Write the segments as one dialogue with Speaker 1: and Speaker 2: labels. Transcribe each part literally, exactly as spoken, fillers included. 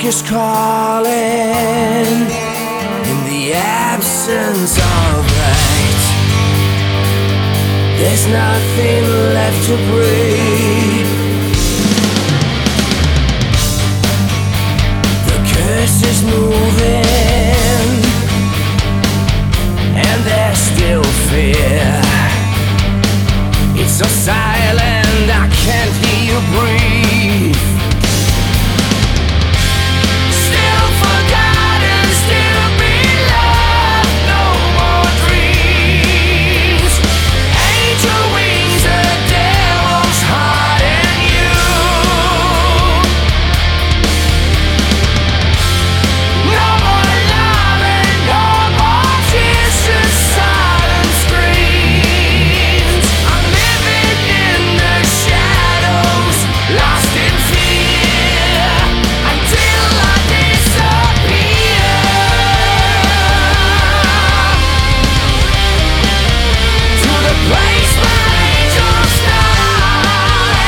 Speaker 1: dark is calling in the absence of light. There's nothing left to breathe. The curse is moving, and there's still fear. It's so silent, I can't hear you breathe. Still forgotten, still beloved, no more dreams. Angel wings, a devil's heart in you. No more loving, no more tears, just silent screams. I'm living in the shadows, lost in fear, until I disappear. To the place where angels fly.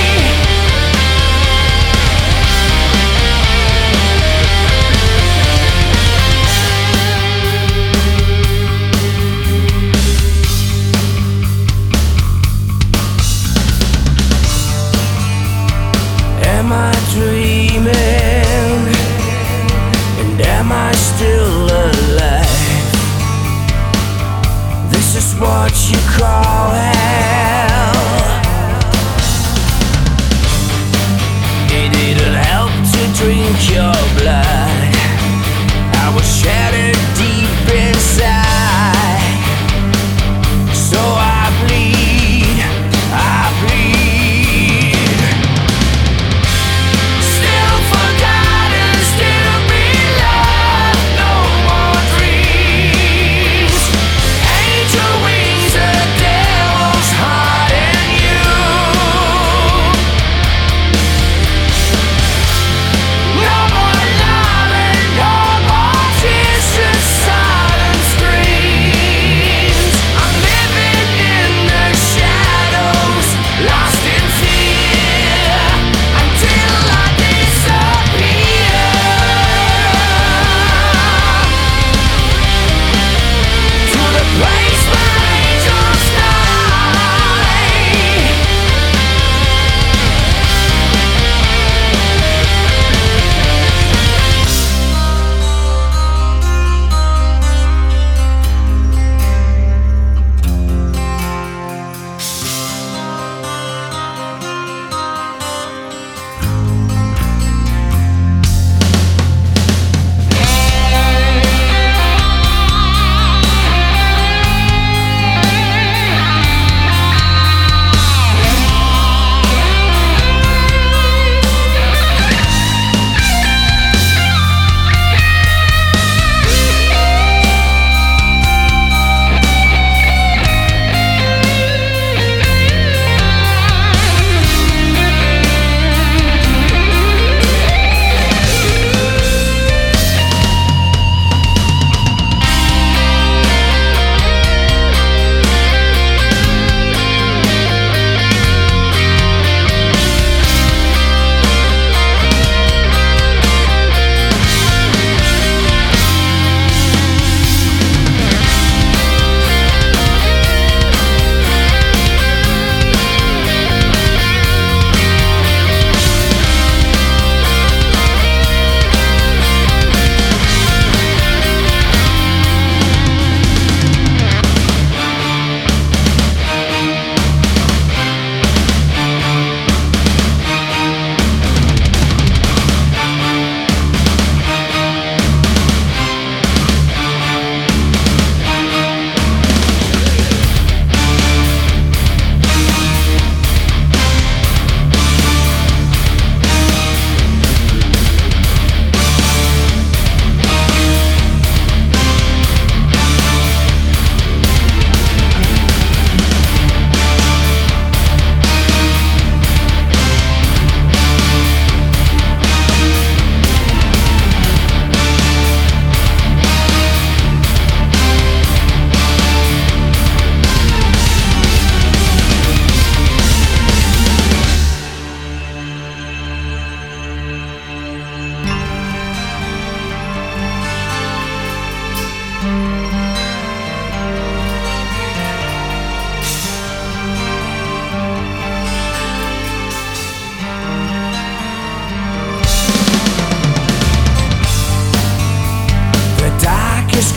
Speaker 1: Am I dreaming? And am I still alive? This is what you call hell. It didn't help to drink your blood. I was shattered deep inside. So I bleed, I bleed. Still forgotten, still beloved, no more dreams. Angel wings, a devil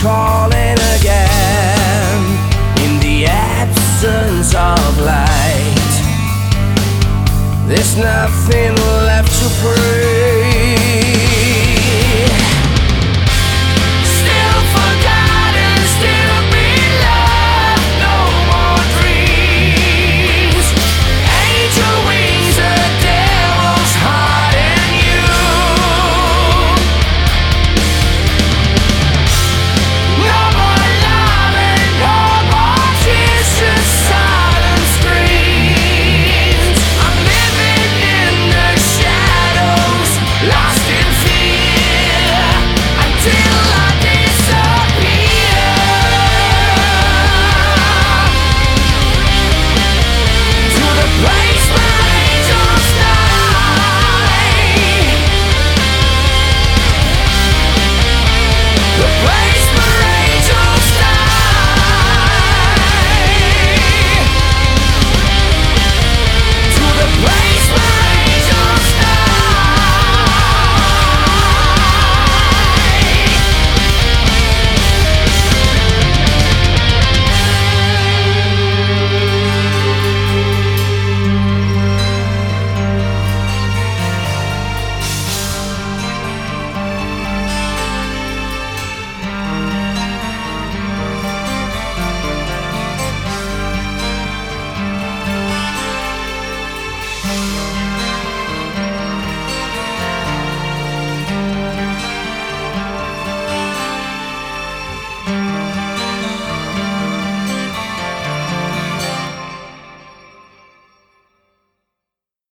Speaker 1: calling again in the absence of light. There's nothing left to prove.